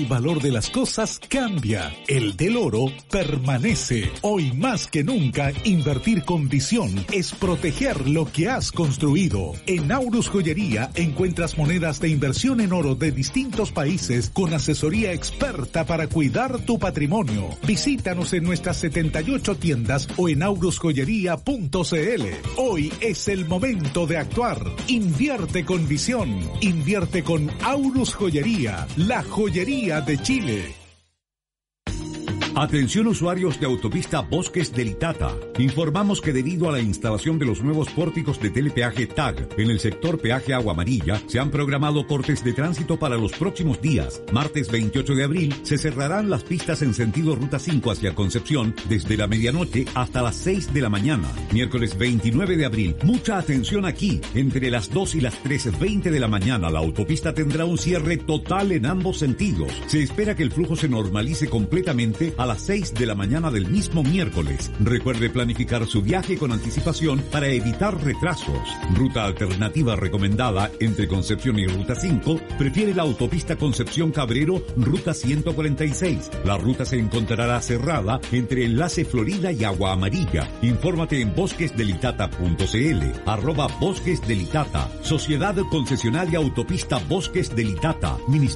el valor de las cosas cambia, el del oro permanece. Hoy más que nunca, invertir con visión es proteger lo que has construido. En Aurus Joyería encuentras monedas de inversión en oro de distintos países con asesoría experta para cuidar tu patrimonio. Visítanos en nuestras setenta y ocho tiendas o en aurus joyería punto c l. Hoy es el momento de actuar. Invierte con visión. Invierte con Aurus Joyería, la joyería de Chile. Atención usuarios de autopista Bosques del Itata. Informamos que debido a la instalación de los nuevos pórticos de telepeaje T A G en el sector peaje Agua Amarilla, se han programado cortes de tránsito para los próximos días. Martes veintiocho de abril se cerrarán las pistas en sentido Ruta cinco hacia Concepción desde la medianoche hasta las seis de la mañana. Miércoles veintinueve de abril, mucha atención aquí. Entre las dos y las trece veinte de la mañana la autopista tendrá un cierre total en ambos sentidos. Se espera que el flujo se normalice completamente a a las seis de la mañana del mismo miércoles. Recuerde planificar su viaje con anticipación para evitar retrasos. Ruta alternativa recomendada entre Concepción y Ruta cinco, prefiere la autopista Concepción Cabrero, Ruta ciento cuarenta y seis. La ruta se encontrará cerrada entre Enlace Florida y Agua Amarilla. Infórmate en bosquesdelitata punto c l, arroba Bosques del Itata, Sociedad Concesionaria Autopista Bosques del Itata, Ministerio